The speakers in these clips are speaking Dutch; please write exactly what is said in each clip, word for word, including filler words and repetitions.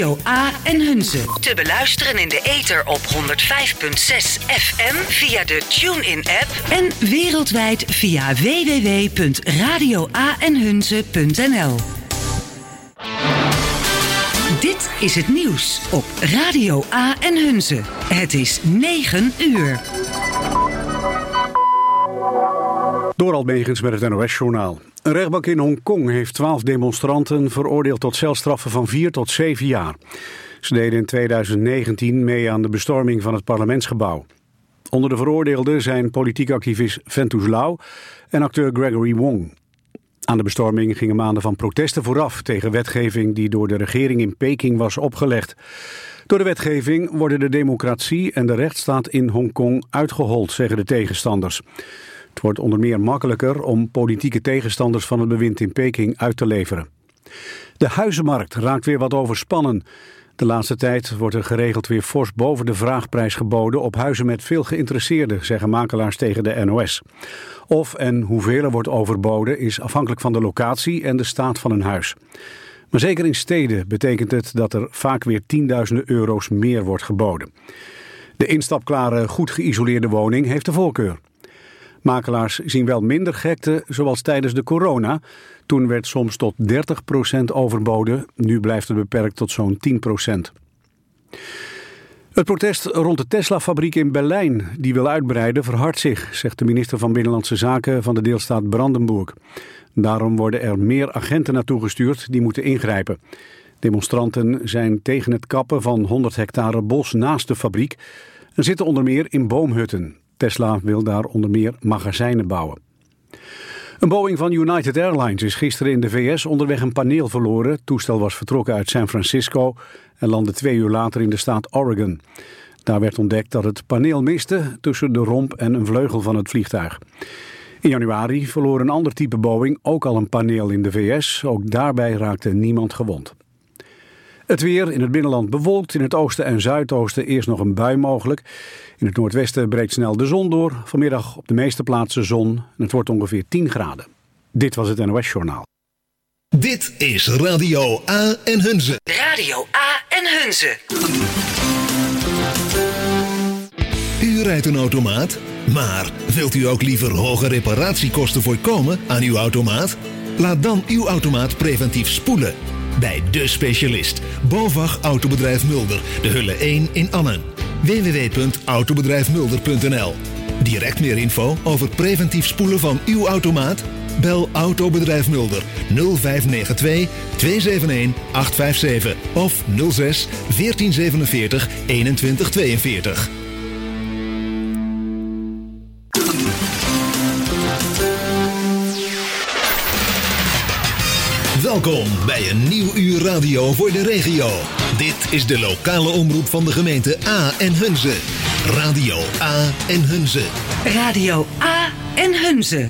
Radio A en Hunze. Te beluisteren in de ether op honderd vijf komma zes F M via de TuneIn-app en wereldwijd via w w w punt radio a en hunze punt n l. Dit is het nieuws op Radio A en Hunze. Het is negen uur. Dorald Megens met het N O S-journaal. Een rechtbank in Hongkong heeft twaalf demonstranten veroordeeld tot celstraffen van vier tot zeven jaar. Ze deden in tweeduizend negentien mee aan de bestorming van het parlementsgebouw. Onder de veroordeelden zijn politiek activist Ventus Lau en acteur Gregory Wong. Aan de bestorming gingen maanden van protesten vooraf tegen wetgeving die door de regering in Peking was opgelegd. Door de wetgeving worden de democratie en de rechtsstaat in Hongkong uitgehold, zeggen de tegenstanders. Het wordt onder meer makkelijker om politieke tegenstanders van het bewind in Peking uit te leveren. De huizenmarkt raakt weer wat overspannen. De laatste tijd wordt er geregeld weer fors boven de vraagprijs geboden op huizen met veel geïnteresseerden, zeggen makelaars tegen de N O S. Of en hoeveel er wordt overboden is afhankelijk van de locatie en de staat van een huis. Maar zeker in steden betekent het dat er vaak weer tienduizenden euro's meer wordt geboden. De instapklare, goed geïsoleerde woning heeft de voorkeur. Makelaars zien wel minder gekte, zoals tijdens de corona. Toen werd soms tot dertig procent overboden. Nu blijft het beperkt tot zo'n tien procent. Het protest rond de Tesla-fabriek in Berlijn, die wil uitbreiden, verhardt zich, zegt de minister van Binnenlandse Zaken van de deelstaat Brandenburg. Daarom worden er meer agenten naartoe gestuurd die moeten ingrijpen. Demonstranten zijn tegen het kappen van honderd hectare bos naast de fabriek en zitten onder meer in boomhutten. Tesla wil daar onder meer magazijnen bouwen. Een Boeing van United Airlines is gisteren in de V S onderweg een paneel verloren. Het toestel was vertrokken uit San Francisco en landde twee uur later in de staat Oregon. Daar werd ontdekt dat het paneel miste tussen de romp en een vleugel van het vliegtuig. In januari verloor een ander type Boeing ook al een paneel in de V S. Ook daarbij raakte niemand gewond. Het weer in het binnenland bewolkt, in het oosten en zuidoosten eerst nog een bui mogelijk. In het noordwesten breekt snel de zon door. Vanmiddag op de meeste plaatsen zon en het wordt ongeveer tien graden. Dit was het N O S-journaal. Dit is Radio A en Hunze. Radio A en Hunze. U rijdt een automaat, maar wilt u ook liever hoge reparatiekosten voorkomen aan uw automaat? Laat dan uw automaat preventief spoelen. Bij De Specialist, BOVAG Autobedrijf Mulder, de Hulle één in Annen. w w w punt autobedrijf mulder punt n l. Direct meer info over preventief spoelen van uw automaat? Bel Autobedrijf Mulder nul vijf negen twee twee zeven een acht vijf zeven of nul zes veertien zevenenveertig eenentwintig tweeënveertig. Welkom bij een nieuw uur radio voor de regio. Dit is de lokale omroep van de gemeente A en Hunze. Radio A en Hunze. Radio A en Hunze.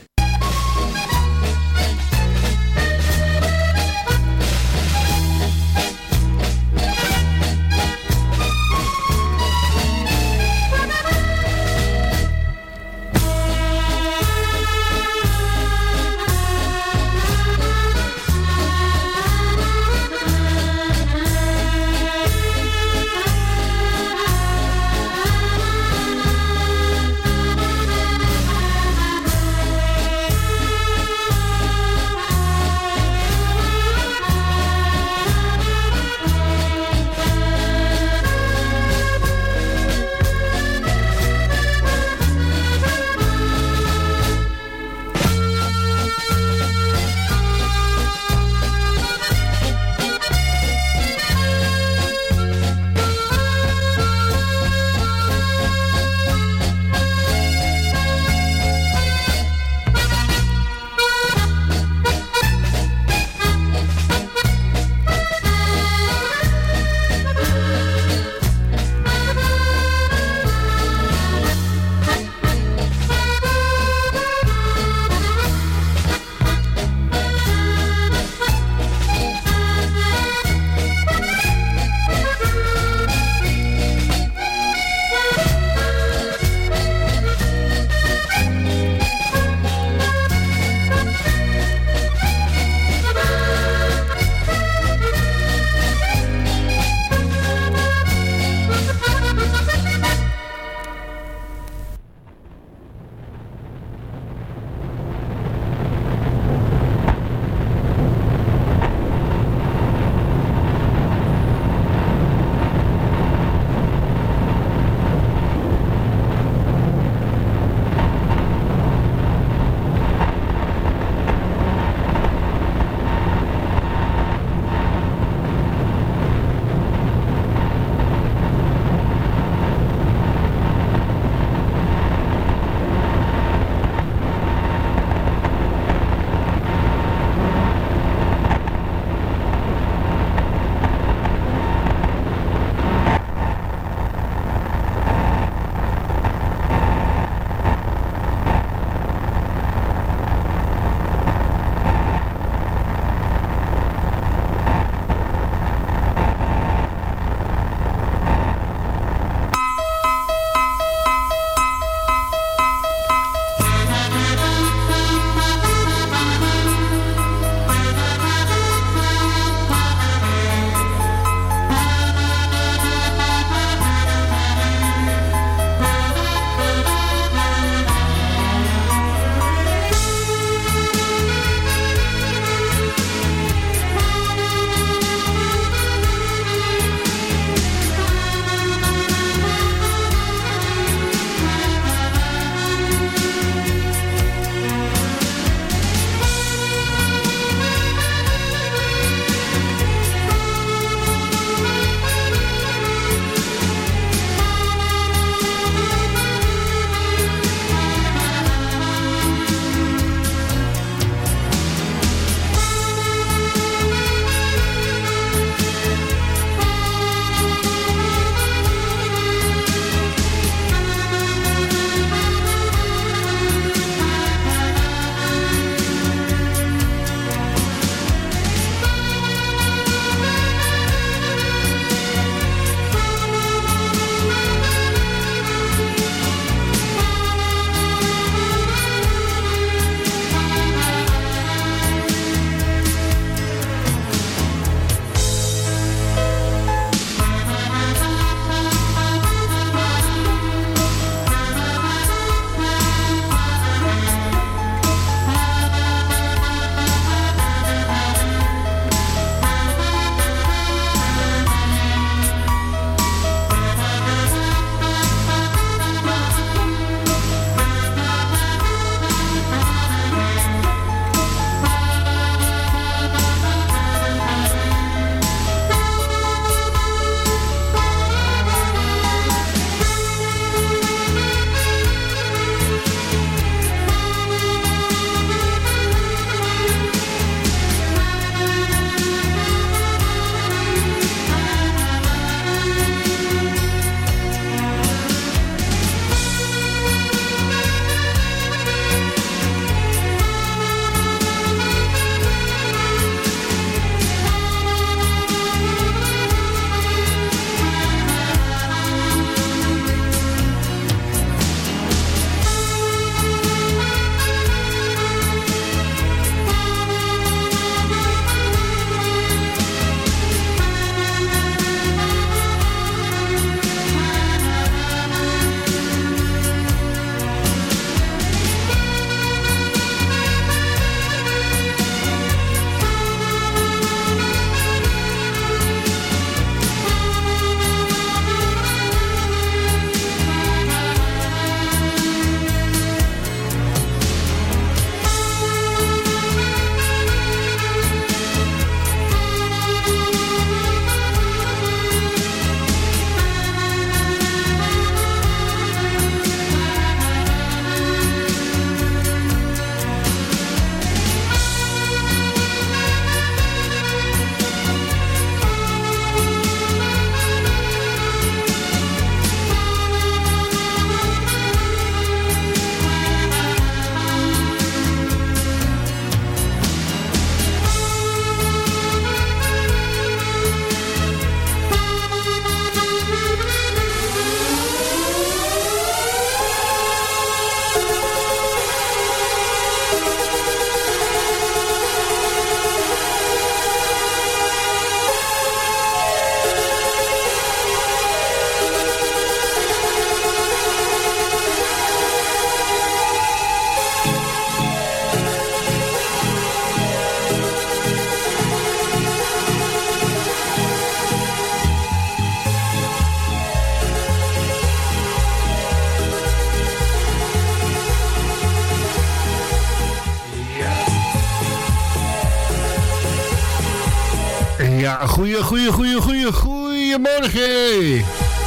Ja, goeie, goeie, goeie, goeie, goeiemorgen.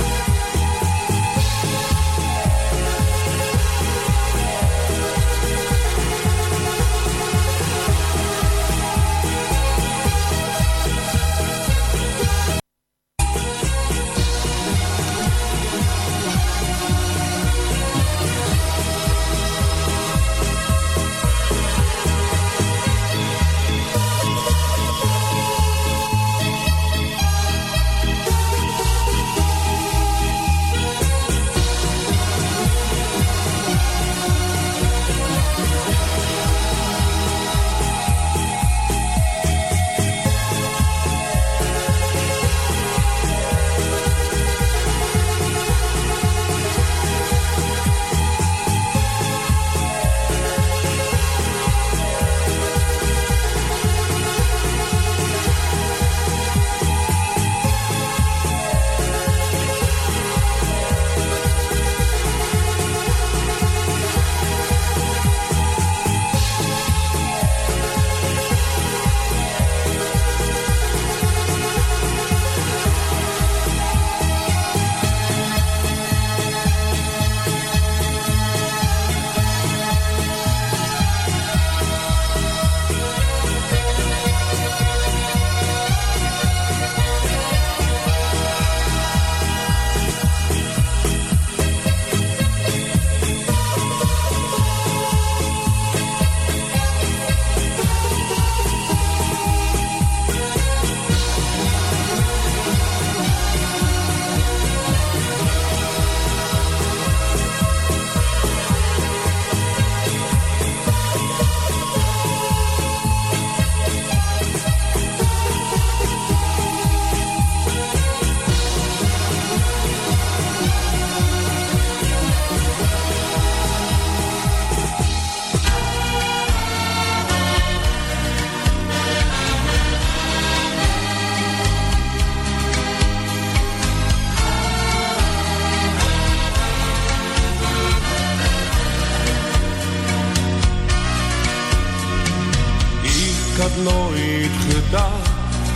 Nooit gedacht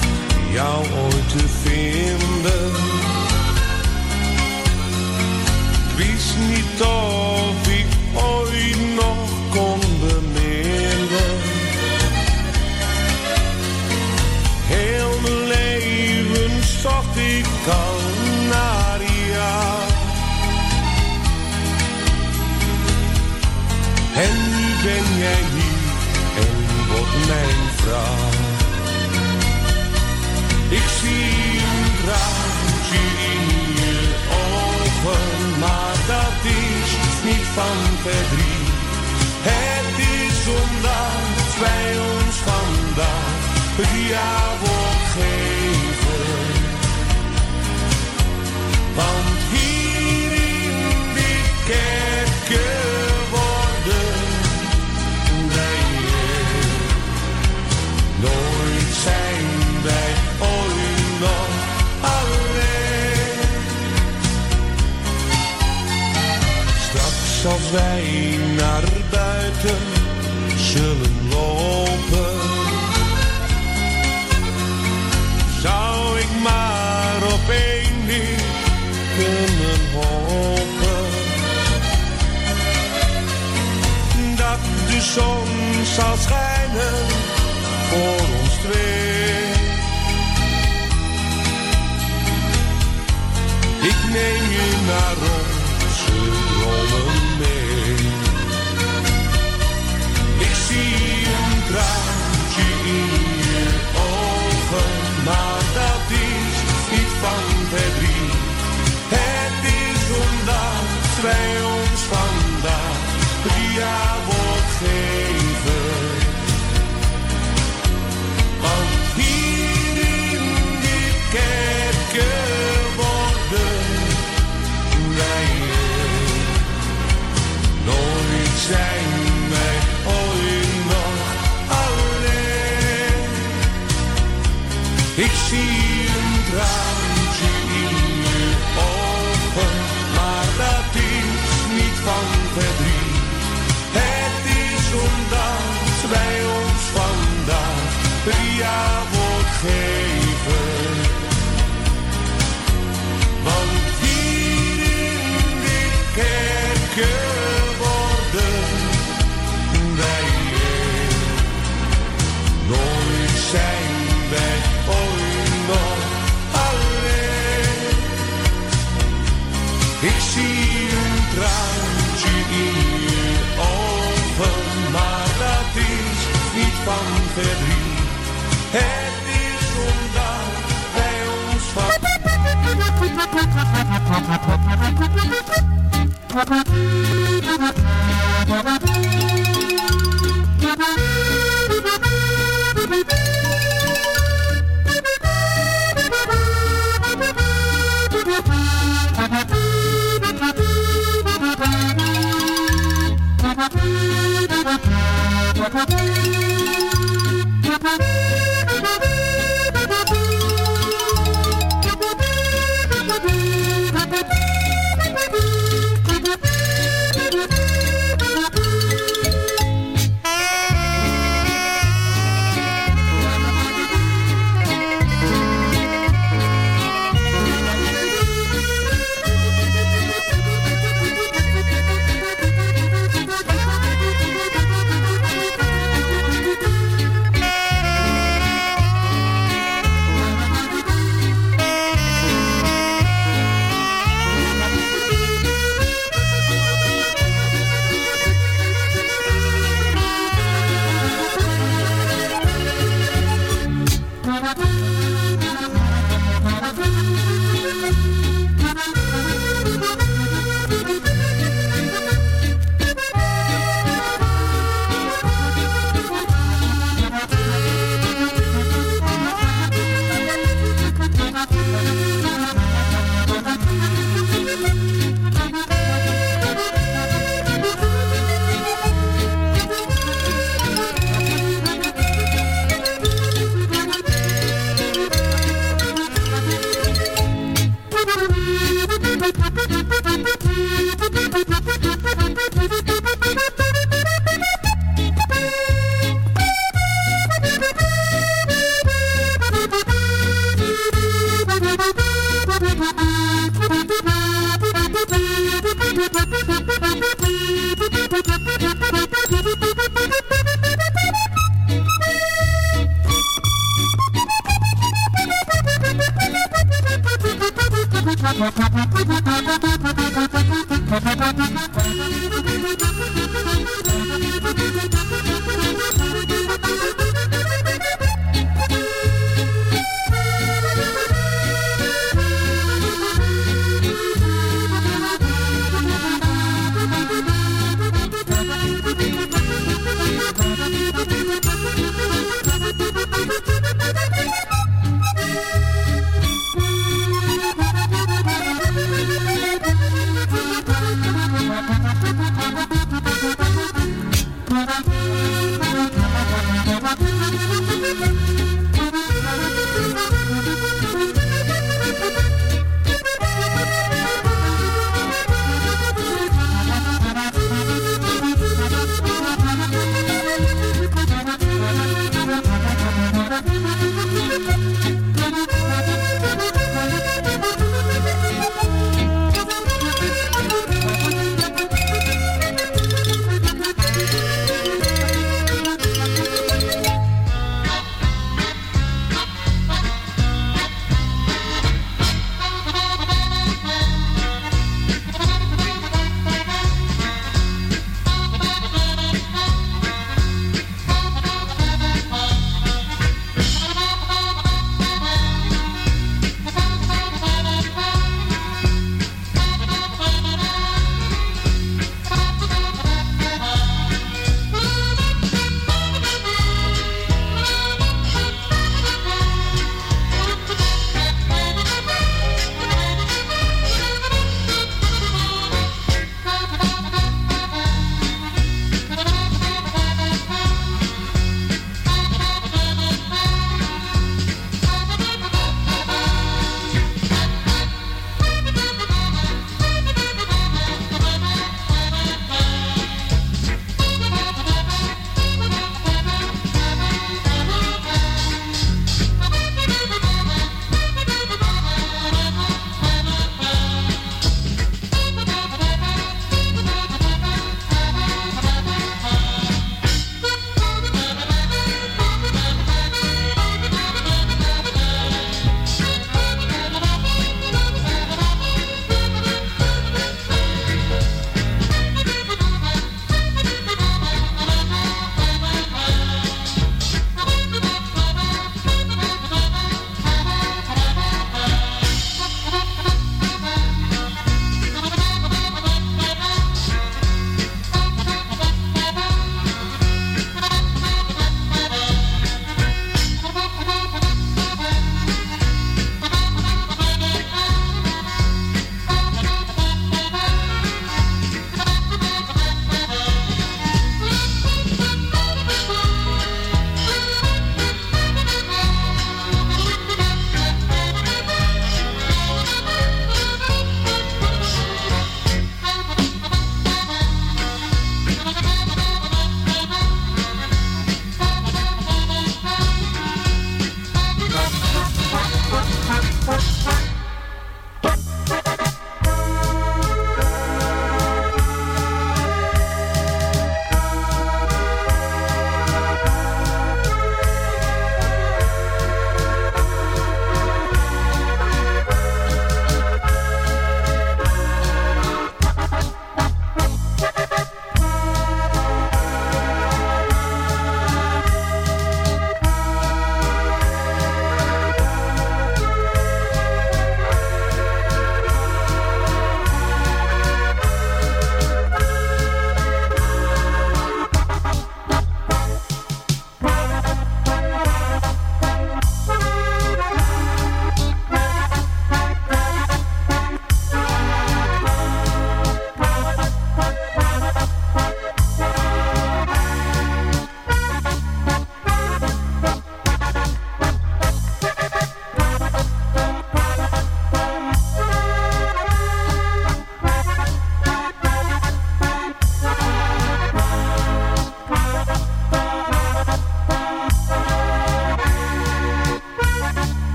jou ooit te vinden. Ik wist niet of ik ooit nog kon beminnen. Heel mijn leven zocht ik al naar jou. En nu ben jij hier en wordt mijn vrouw. Ik zie een traantje in je ogen, maar dat is niet van verdriet. Het is omdat wij ons vandaag het ja-woord geven. Want hier in dit kerkje worden wij nooit zijn wij ooit nog alleen. Straks als wij naar buiten zullen lopen, zou ik maar op één ding kunnen hopen. Dat de zon zal schijnen voor ons twee. Ik neem je naar onze dromen mee. Ik zie een traantje in je ogen, maar dat is niet van verdriet. Het is omdat wij ons vandaag het ja-woord geven. Want hier in dit kerkje worden wij nooit zijn wij ooit nog alleen. Ik zie een traantje in je ogen, maar dat is niet van verdriet. Het is omdat wij ons vandaag het ja-woord geven. Ik zie een traantje in je ogen, maar dat is niet van verdriet. Het is omdat bij ons van...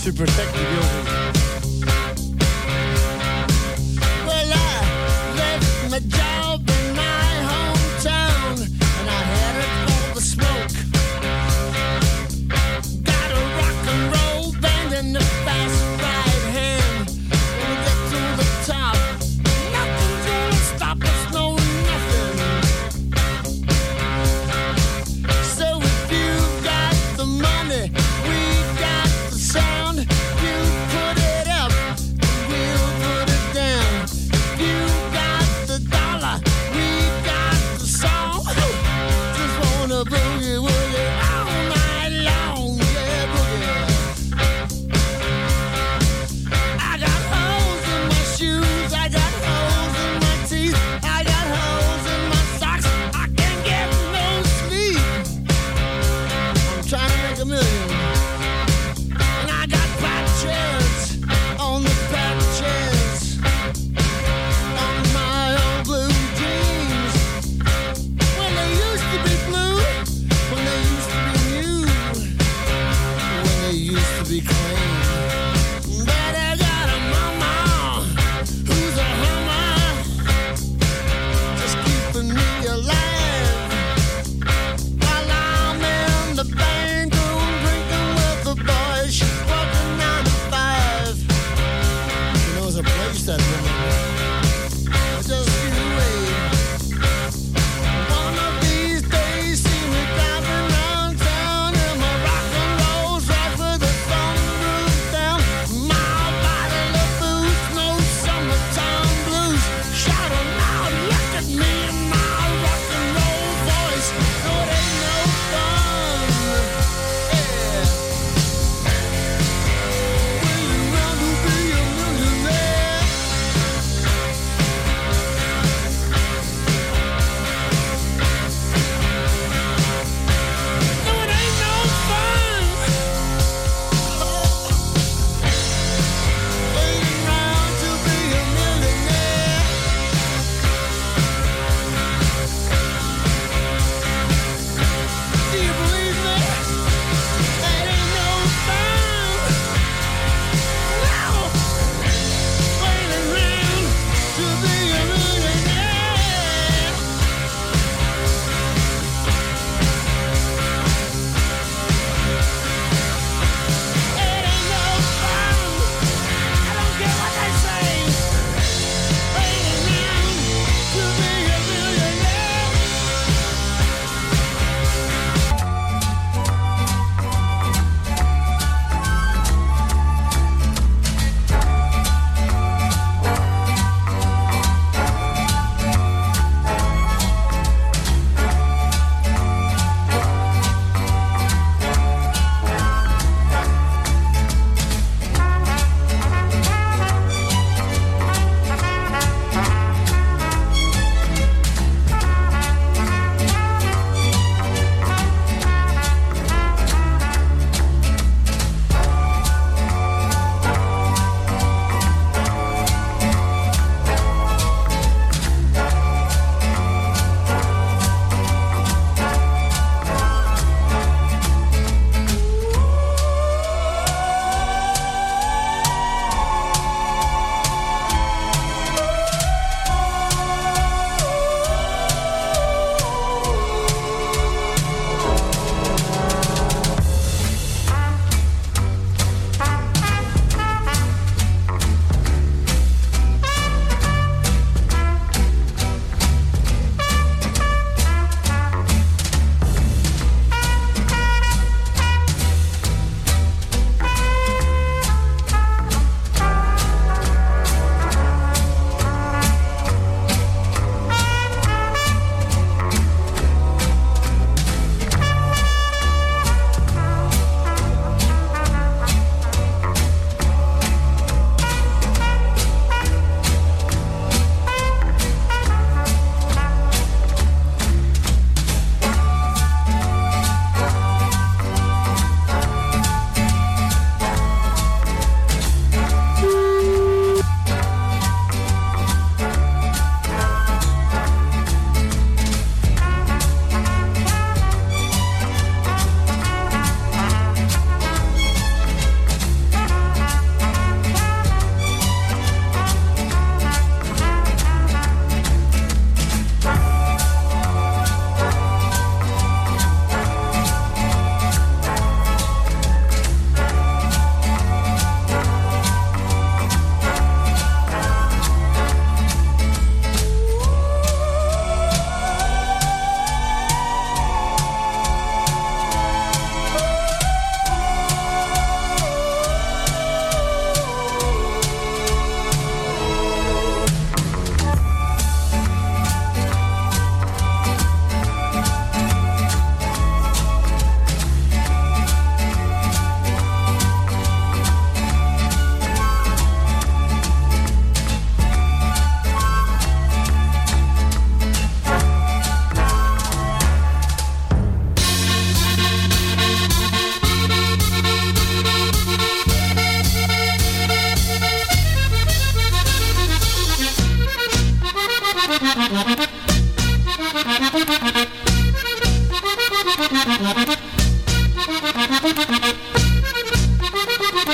super sexy building. Well, I left my job in my hometown, and I headed for the smoke. Got a rock and roll band in the fast right hand. When we get to the top, nothing's gonna stop us, no nothing. So if you've got the money, we got the sound. You put it up, and we'll put it down. If you got the dollar, we got the song. Just wanna boogie woogie all night long, yeah, boogie. I got holes in my shoes, I got holes in my teeth, I got holes in my socks. I can't get no sleep. I'm trying to make a million. And I got patches on the patches on my old blue jeans. When they used to be blue, when they used to be new, when they used to be clean. But I got a mama who's a hummer, just keeping me alive while I'm in the bank room drinking with the boys. She's working nine to five. You know, there's a place that woman. Just you wait. One of these days, see me driving around town in my rock and rolls, right with the sunroof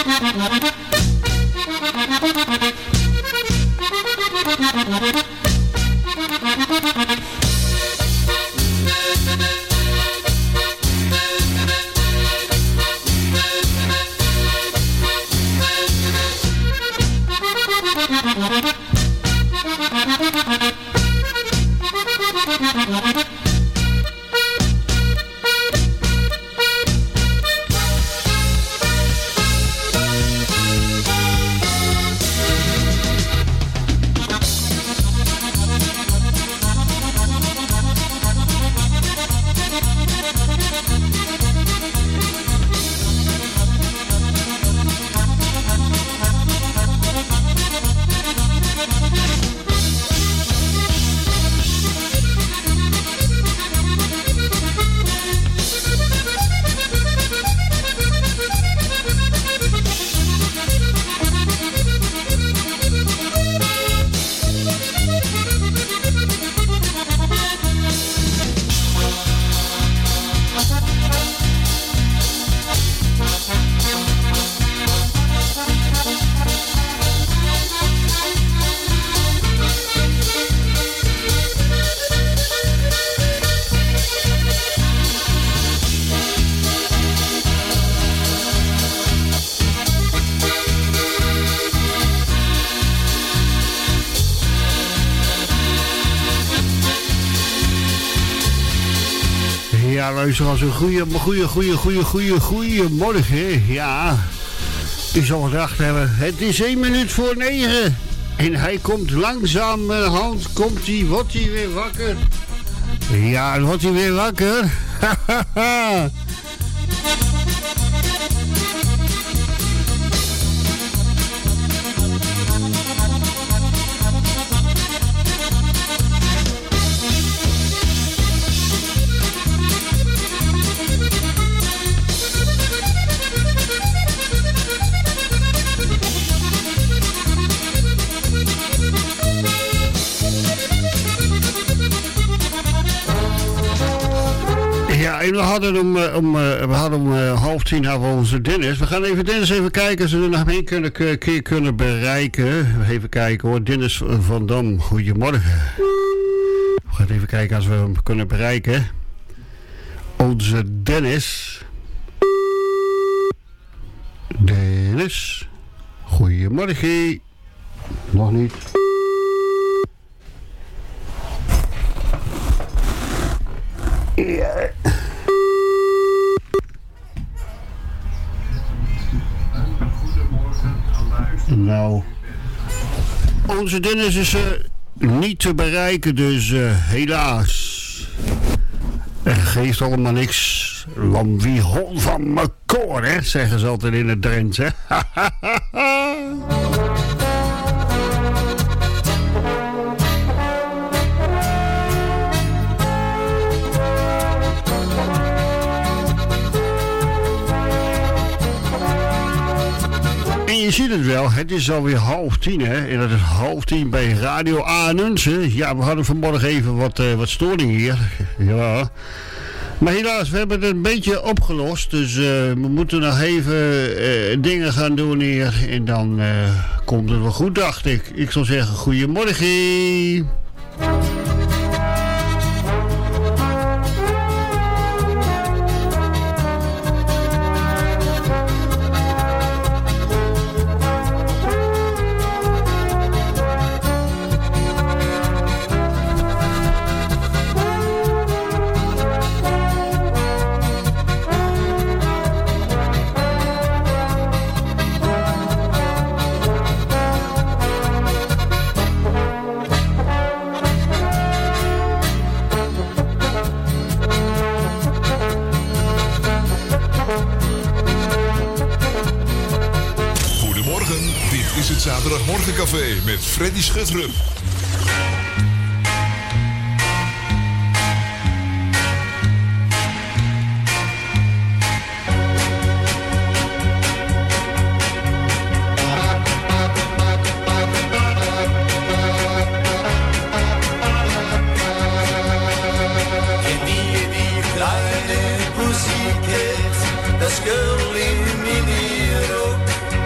Ja, luisteraars, een goeie, goeie, goeie, goeie, goeie, goeie morgen. Ja, u zal gedacht hebben, het is één minuut voor negen. En hij komt langzaam met de hand, komt hij, wordt hij weer wakker. Ja, wordt hij weer wakker. Hahaha. Ja, en we hadden om, om, we hadden om uh, half tien hadden we onze Dennis. We gaan even Dennis even kijken of we er nog mee kunnen, keer kunnen bereiken. Even kijken hoor, Dennis van Dam, goedemorgen. We gaan even kijken als we hem kunnen bereiken. Onze Dennis. Dennis. Goedemorgen. Nog niet. Ja. Nou, onze Dennis is uh, niet te bereiken, dus uh, helaas. Er geeft allemaal niks. Lam wie hol van mijn koor, hè, zeggen ze altijd in het Drents, hè. En je ziet het wel, het is alweer half tien, hè. En dat is half tien bij Radio Aanunsen. Ja, we hadden vanmorgen even wat, uh, wat storing hier. Ja. Maar helaas, we hebben het een beetje opgelost. Dus uh, we moeten nog even uh, dingen gaan doen hier. En dan uh, komt het wel goed, dacht ik. Ik zou zeggen, goedemorgen. Zaterdagmorgencafé met Freddy Schutrup. Das Girl in Miniro,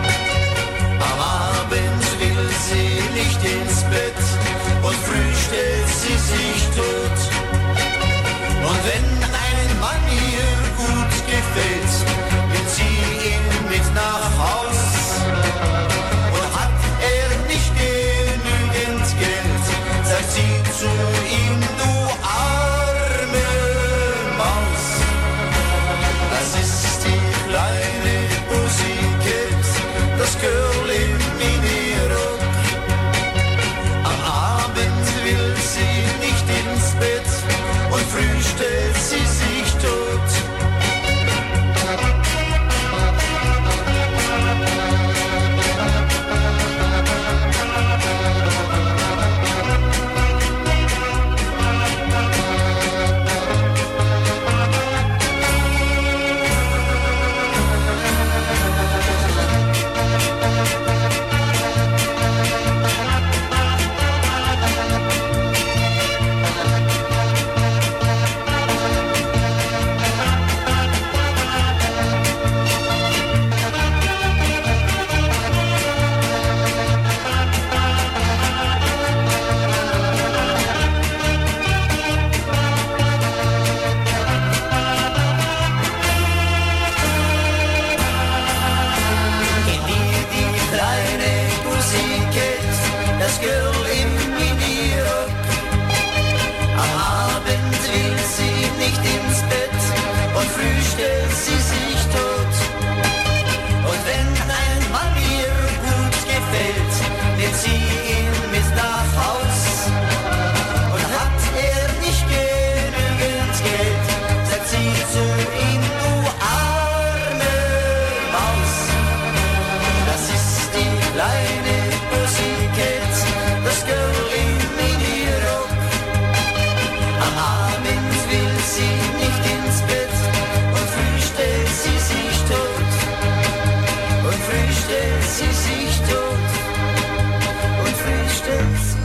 früh stellt sie sich tot. Und wenn ein Mann ihr gut gefällt, nimmt sie ihn mit nach Haus. Und hat er nicht genügend Geld, sagt sie zu ihm, du arme Maus. Das ist die kleine Pussycat, das Girl im Mini-Rock. Am Abend will sie nicht ins Bett und früh stellt sie sich tot. Und früh stellt sie sich tot. Und früh stellt sie sich tot.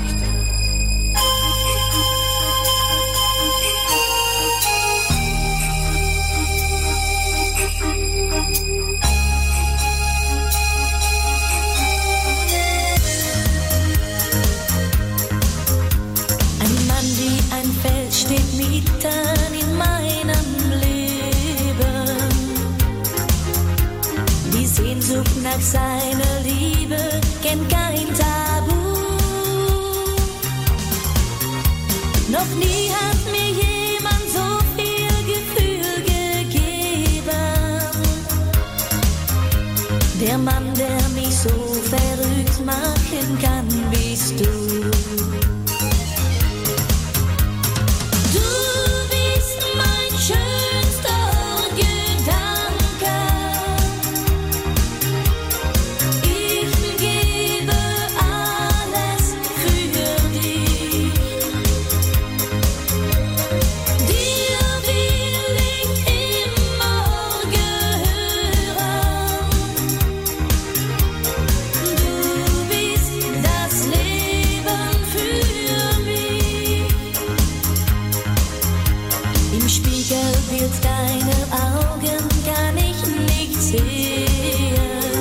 Ein Mann wie ein Fels steht mitten in meinem Leben. Die Sehnsucht nach seiner Liebe kennt kein Tabu. Noch nie hat mir jemand so viel Gefühl gegeben. Der Mann, der mich so verrückt machen kann, bist du. Du bist mein schönster Gedanke. Ich gebe alles für dich. Dir will ich immer gehören. Du bist das Leben für mich. Im Spiegelbild deiner Augen kann ich nicht sehen.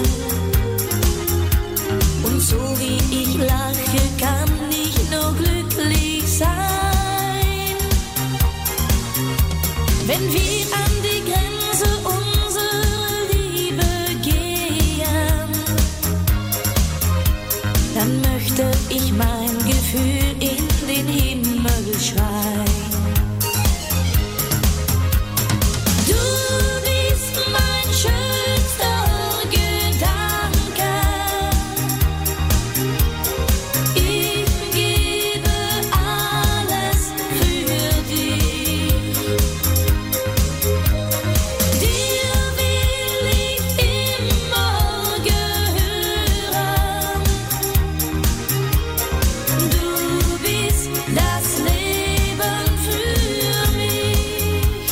Und so wie ich lache, kann ich nur glücklich sein. Wenn wir an die Grenze unserer Liebe gehen, dann möchte ich mein Gefühl in den Himmel schreien. Du bist mein schönster Gedanke. Ich gebe alles für dich. Dir will ich immer gehören. Du bist das Leben für mich.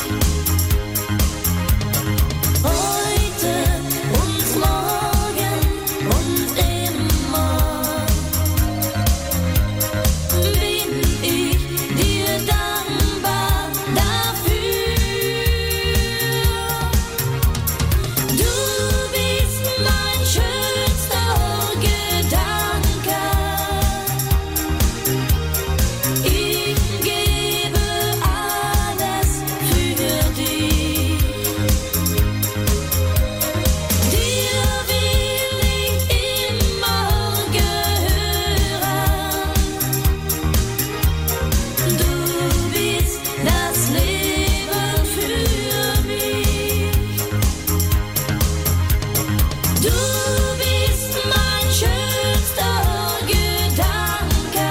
Heute und morgen und immer bin ich dir dankbar dafür. Du bist mein schönster Gedanke. Ich gebe alles für dich. Dir will ich immer gehören. Du bist das Leben für mich. Du bist mein schönster Gedanke.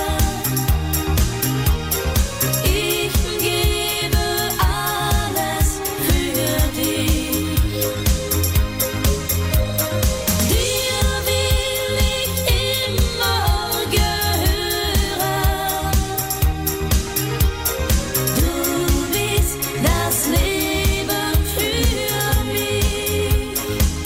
Ich gebe alles für dich. Dir will ich immer gehören. Du bist das Leben für mich.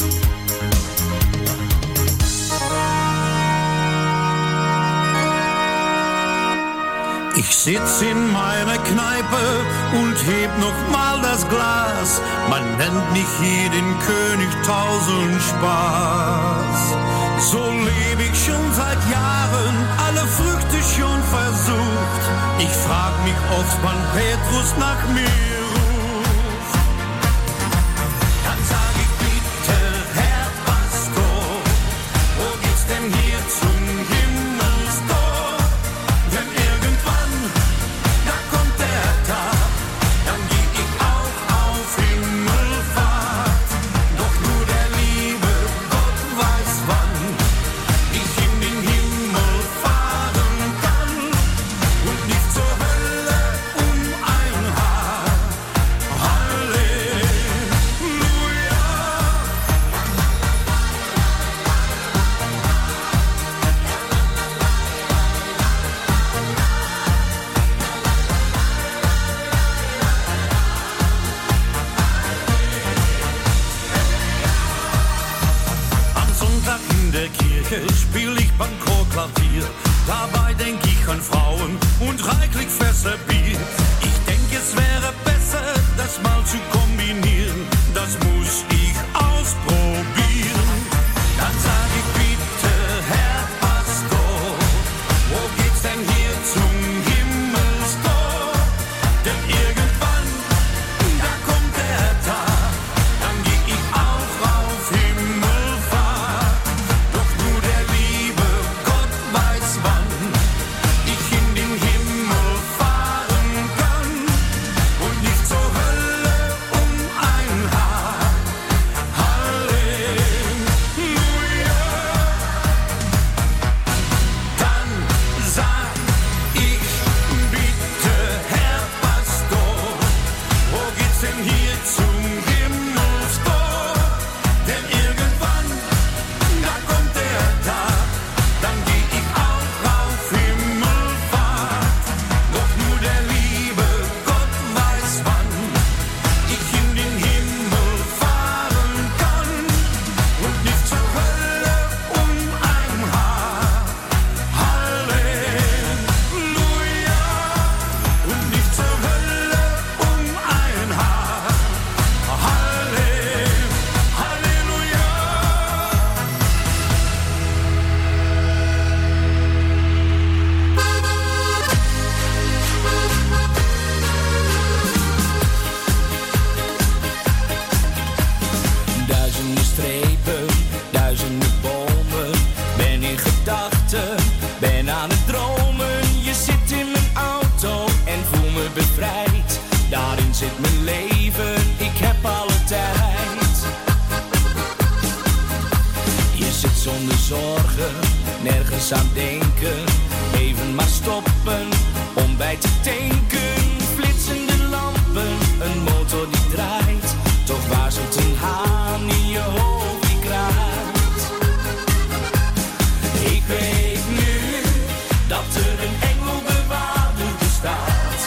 Ich sitz in meiner Kneipe und heb noch mal das Glas. Man nennt mich hier den König tausend Spaß. So leb ich schon seit Jahren, alle Früchte schon versucht. Ich frag mich oft, wann Petrus nach mir ruft. Dann sag ich bitte, Herr Pastor, wo geht's denn hier zum Himmelstor? Denn irgendwann, da kommt der Tag, dann geh ich auch auf denke, spiel ich beim Chorklavier. Dabei denk ich an Frauen und reichlich feste Bier. Ich denke, es wäre besser, das mal zu kombinieren. Das muss ich ausprobieren. Dann sag ich bitte, Herr Pastor, wo geht's denn hier zum Himmelstor? Denn irgendwann, da kommt der Tag, dann geh ich auch auf Himmelfahrt. Doch nur der liebe Gott weiß wann ich in den Himmel fahren kann und nicht zur Hölle um ein Haar. Halleluja. Dann sag ich bitte, Herr Pastor, wo geht's denn hier zum Himmelstor? Denn irgendwann, da kommt der Tag, dann geh ich auch auf Himmelfahrt. Doch nur der liebe Gott weiß wann ich in den Himmel fahren kann und nicht zur Hölle um ein Haar. Halleluja. Und nicht zur Hölle um ein Haar. Halle, Halleluja. Duizenden strepen, duizenden bomen. Ben in gedachten, ben aan het dromen. Je zit in mijn auto en voel me bevrijd. Daarin zit mijn leven, ik heb alle tijd. Je zit zonder zorgen, nergens aan denken. Even maar stoppen, om bij te tanken. Flitsende lampen, een motor die draait. Toch waarzelt een haan in je hoofd die kraait. Ik weet nu dat er een engelbewaarder bestaat.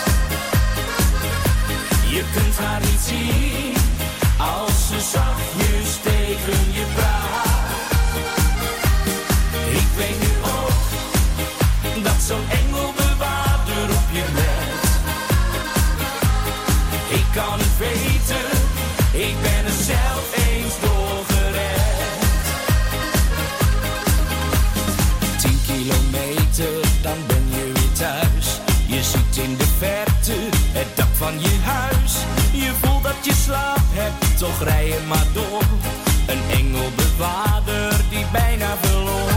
Je kunt haar niet zien als ze zachtjes tegen je praat. Ik weet nu ook dat zo'n engelbewaarder op je let. Ik kan het weten, ik ben er zelf eens door gered. Tien kilometer, dan ben je weer thuis. Je ziet in de verte het dak van je huis. Je voelt dat je slaap hebt, toch rij je maar door. Een engelbewaarder die bijna verloor.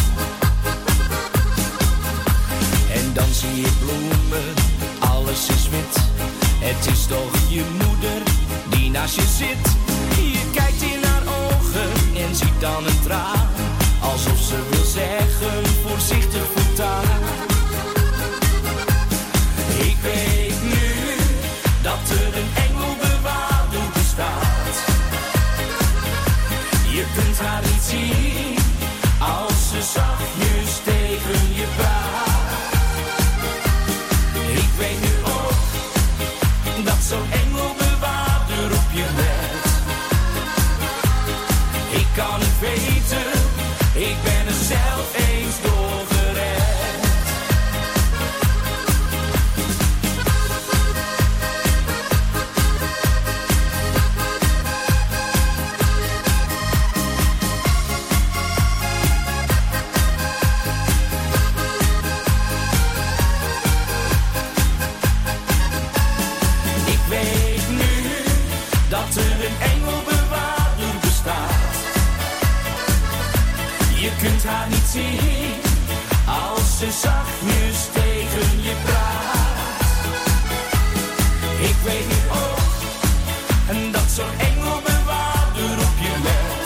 En dan zie je bloemen, alles is wit. Het is toch je moeder die naast je zit. Je kijkt in haar ogen en ziet dan een traan. Alsof ze wil zeggen, voorzichtig voortaan. Ik weet nu dat er een engelbewaarder bestaat. Je kunt haar niet zien als ze zachtjes tegen je praat. Ik weet nu ook dat zo'n engelbewaarder op je let. Ik kan het weten, ik ben er zelf eens door gered. Ik weet nu dat er een engelbewaarder bestaat. Je kunt haar niet zien als ze zachtjes tegen je praat. Ik weet nu ook en dat zo'n engelbewaarder op je let.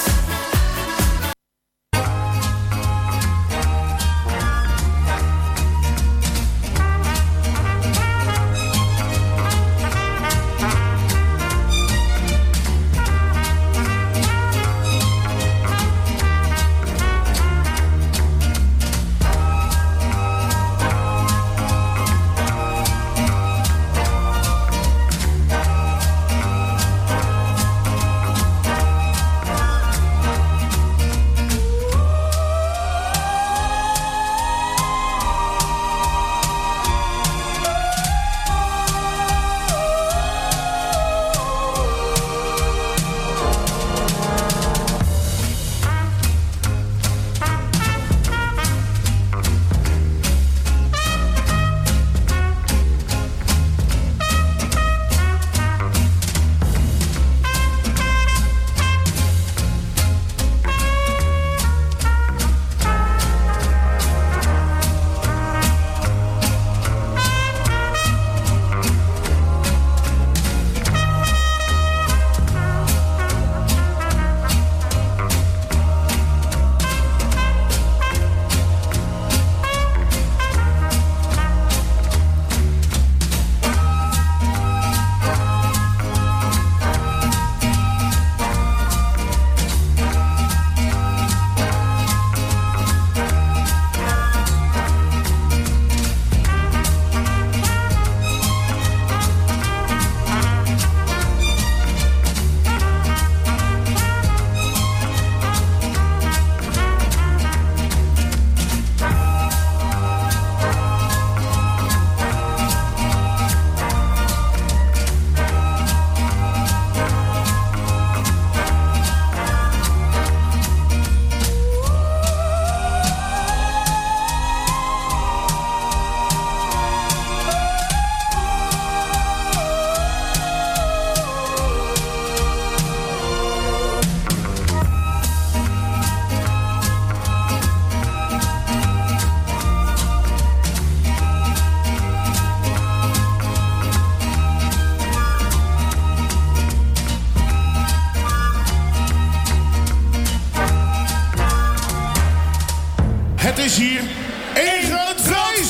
Het is hier één groot feest!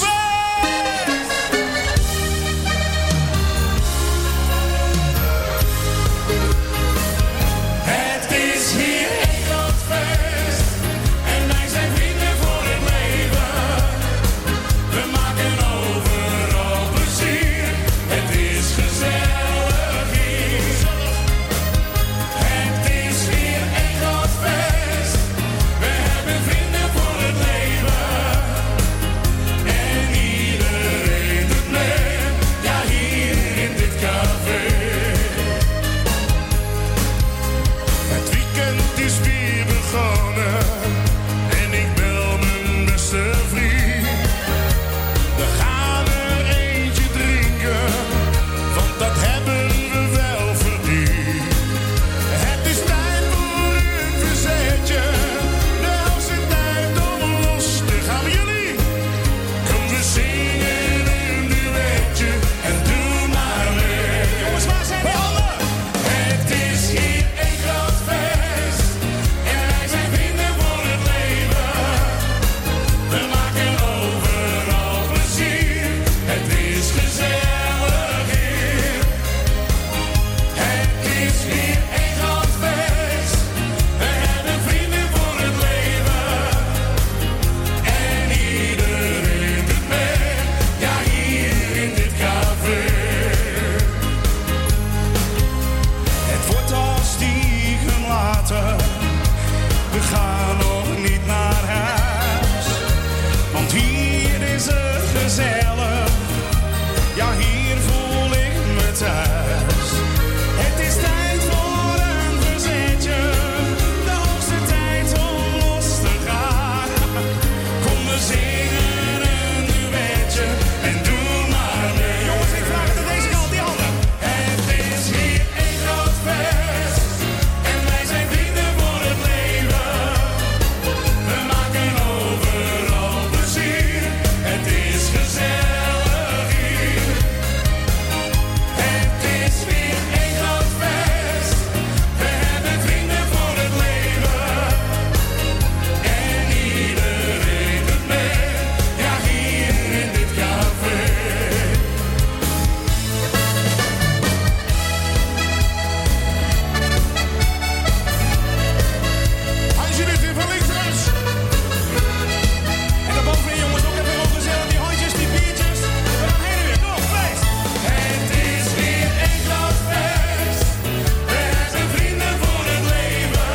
Het is hier één groot feest en wij zijn vrienden voor het leven. We maken overal plezier, het is gezellig hier. Het is hier één groot feest, we hebben vrienden voor het leven. En iedereen doet mee, ja hier in dit café. Het weekend is weer begonnen en ik bel mijn beste vriend. We gaan er eentje drinken, want dat hebben we wel verdiend. Het is tijd voor een verzetje, de hoogste tijd om los te gaan. Maar jullie, kom we zingen een duetje en doe maar mee. Jongens, waar zijn die handen? Het is hier één groot feest en wij zijn vrienden voor het leven. We maken overal plezier, het is gezellig hier. Het is hier één groot feest, we hebben vrienden voor het leven. En iedereen doet mee, ja hier in dit café. Het wordt al stiekem later, we gaan nog niet naar huis. Want hier is het gezellig, ja hier voel ik me thuis. Het is tijd voor een verzetje, de hoogste tijd om los te gaan. Kom we zingen een duetje en doe maar mee. Jongens, ik vraag het aan deze kant, die handen. Het is hier één groot feest en wij zijn vrienden voor het leven. We maken overal plezier, het is gezellig hier. Het is weer één groot feest, we hebben vrienden voor het leven. En iedereen doet mee, ja hier in dit café. Als jullie het weer van links naar rechts. En daarbovenin jongens ook even wat gezellig, die handjes, die biertjes. We gaan heen en weer, kom, feest. Het is weer één groot feest, we zijn vrienden voor het leven.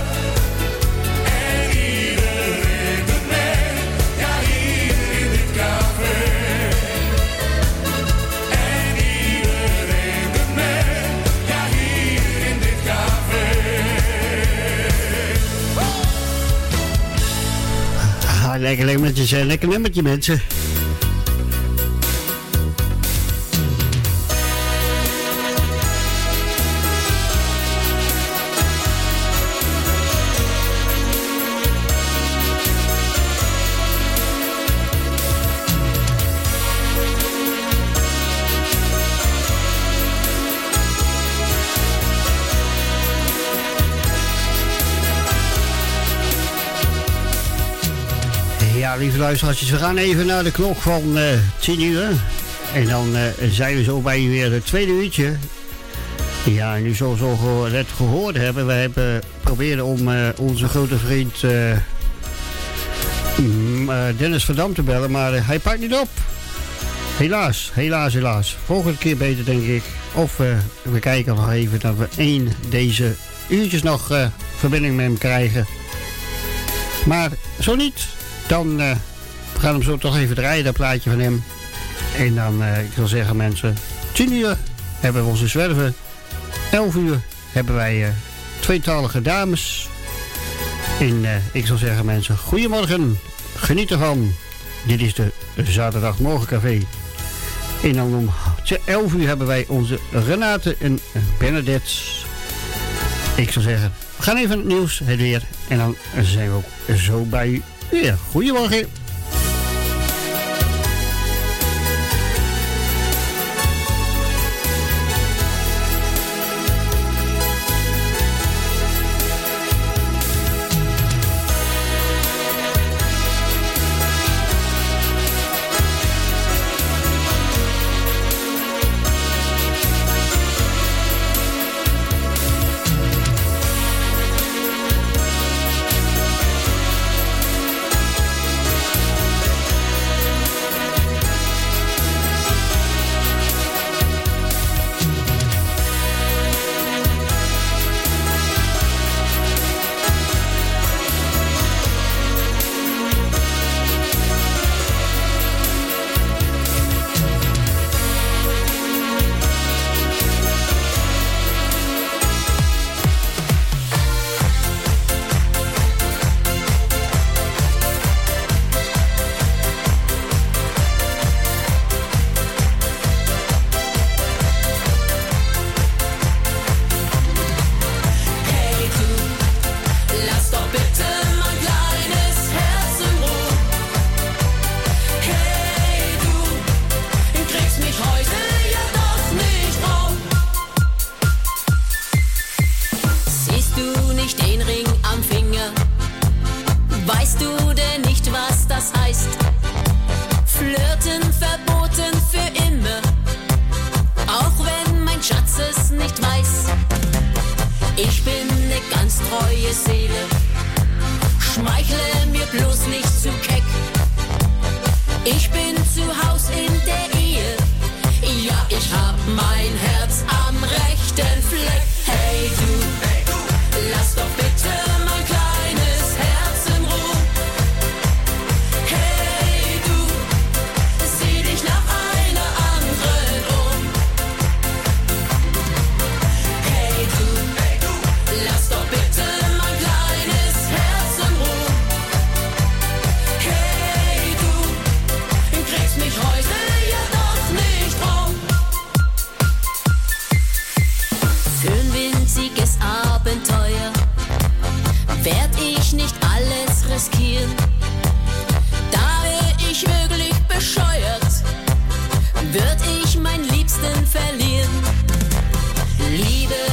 En iedereen doet mee, ja hier in dit café. En iedereen doet mee, ja hier in dit café. Ah, lekker nummertjes, hè. Lekker nummertje, mensen. Ja, lieve luisteraars, we gaan even naar de klok van eh tien uur. En dan eh, zijn we zo bij u weer het tweede uurtje. Ja, en u zal zo geho- net gehoord hebben. We hebben proberen om eh, onze grote vriend eh, mm, eh, Dennis van Dam te bellen, maar eh, hij pakt niet op. Helaas, helaas, helaas. Volgende keer beter, denk ik. Of eh, we kijken nog even dat we één deze uurtjes nog eh, verbinding met hem krijgen. Maar zo niet, dan uh, we gaan hem zo toch even draaien, dat plaatje van hem. En dan, uh, ik wil zeggen mensen, tien uur hebben we onze zwerven. elf uur hebben wij uh, tweetalige dames. En uh, ik zal zeggen mensen, goedemorgen, geniet ervan. Dit is de Zaterdagmorgencafé. En dan om elf uur hebben wij onze Renate en Bernadette. Ik zou zeggen, we gaan even het nieuws, het weer. En dan zijn we ook zo bij u weer. Goedemorgen. Weißt du denn nicht, was das heißt? Flirten verboten für immer, auch wenn mein Schatz es nicht weiß. Ich bin ne ganz treue Seele, schmeichle mir bloß nicht zu keck. Ich bin zu Haus in der Ehe, ja, ich hab mein Herz am rechten Fleck. Hey du, hey du, lass doch bitte mein kleines Herz in Ruhe. Hey du, sieh dich nach einer anderen um. Hey du, hey du, lass doch bitte mein kleines Herz in Ruhe. Hey du, kriegst mich heute ja doch nicht rum. Für ein winziges Abenteuer werd ich nicht alles riskieren. Da wär ich wirklich bescheuert, würd ich mein Liebsten verlieren. Liebe